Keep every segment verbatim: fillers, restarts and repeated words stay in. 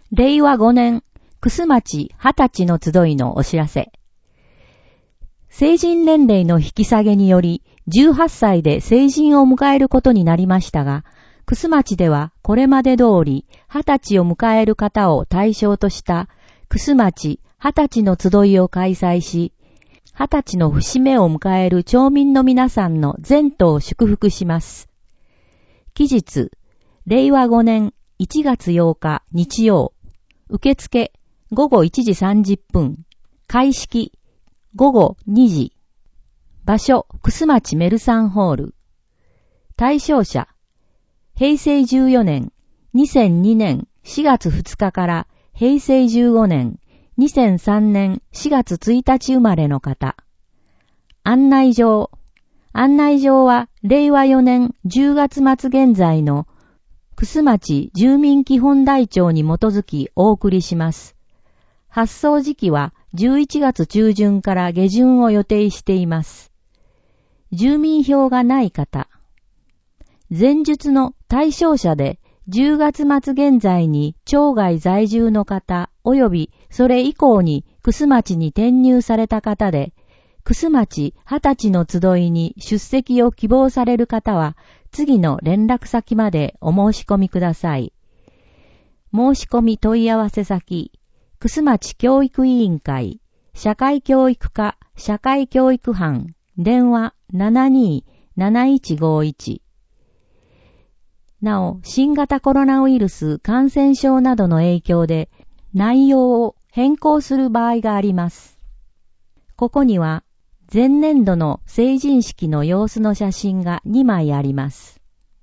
れいわごねん、楠町二十歳の集いのお知らせ。成人年齢の引き下げにより、じゅうはっさいで成人を迎えることになりましたが、楠町ではこれまで通り二十歳を迎える方を対象とした楠町二十歳の集いを開催し、二十歳の節目を迎える町民の皆さんの前途を祝福します。期日、れいわごねんいちがつようか日曜、受付ごごいちじさんじゅっぷん、開式ごごにじ、場所楠町メルサンホール、対象者へいせいじゅうよねん、にせんにねんしがつふつかからへいせいじゅうごねん、にせんさんねんしがつついたち生まれの方。案内状。案内状はれいわよねんじゅうがつまつ現在の楠町住民基本台帳に基づきお送りします。発送時期はじゅういちがつちゅうじゅんから下旬を予定しています。住民票がない方。前述の対象者でじゅうがつまつ現在に町外在住の方及びそれ以降に楠町に転入された方で、楠町二十歳の集いに出席を希望される方は次の連絡先までお申し込みください。申し込み問い合わせ先、楠町教育委員会、社会教育課社会教育班、電話 ななにーなないちごいち。なお、新型コロナウイルス感染症などの影響で内容を変更する場合があります。ここには前年度の成人式の様子の写真がにまいあります。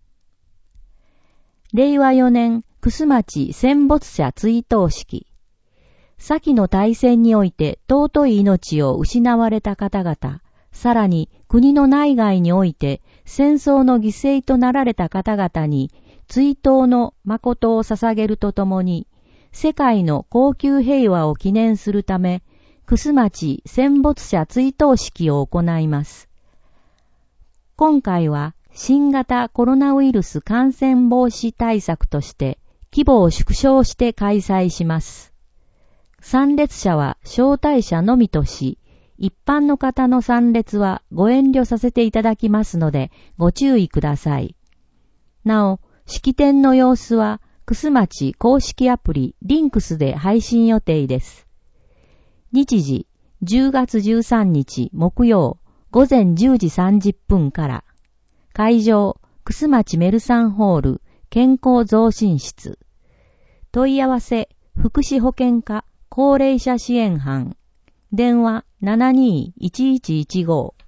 れいわよねん楠町戦没者追悼式。先の大戦において尊い命を失われた方々、さらに国の内外において戦争の犠牲となられた方々に追悼の誠を捧げるとともに、世界の恒久平和を記念するため、楠町戦没者追悼式を行います。今回は新型コロナウイルス感染防止対策として規模を縮小して開催します。参列者は招待者のみとし、一般の方の参列はご遠慮させていただきますのでご注意ください。なお、式典の様子は楠町公式アプリリンクスで配信予定です。日時じゅうがつじゅうさんにち木曜ごぜんじゅうじさんじゅっぷんから。会場楠町メルサンホール健康増進室。問い合わせ福祉保健課高齢者支援班。電話 ななにーいちいちいちご。